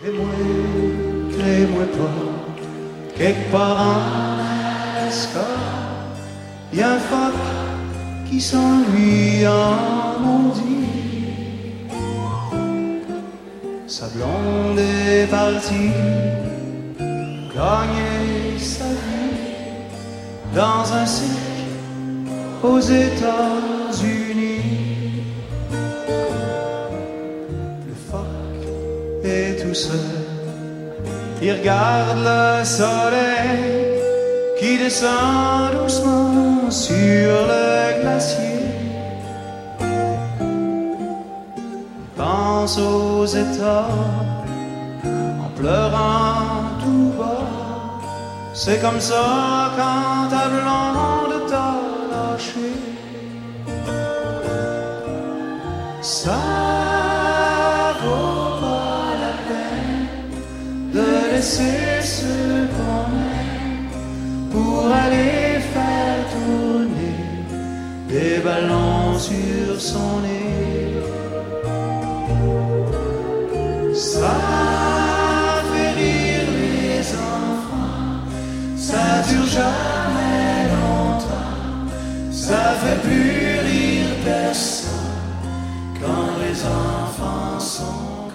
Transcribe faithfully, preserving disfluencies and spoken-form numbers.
Crée-moi, crée-moi pas, quelque part en escale, y a un phoque qui s'ennuie en maudit. Sa blonde est partie gagner sa vie dans un cirque aux États-Unis. Le phoque est tout seul, il regarde le soleil qui descend doucement sur le glacier. Il pense aux États en pleurant tout bas. C'est comme ça quand ta blonde t'a lâché. Ça vaut pas la peine de laisser ce qu'on aime pour aller faire tourner des ballons sur son nez. Ça fait rire les enfants, ça dure jamais longtemps, ça fait plus rire personne quand les enfants sont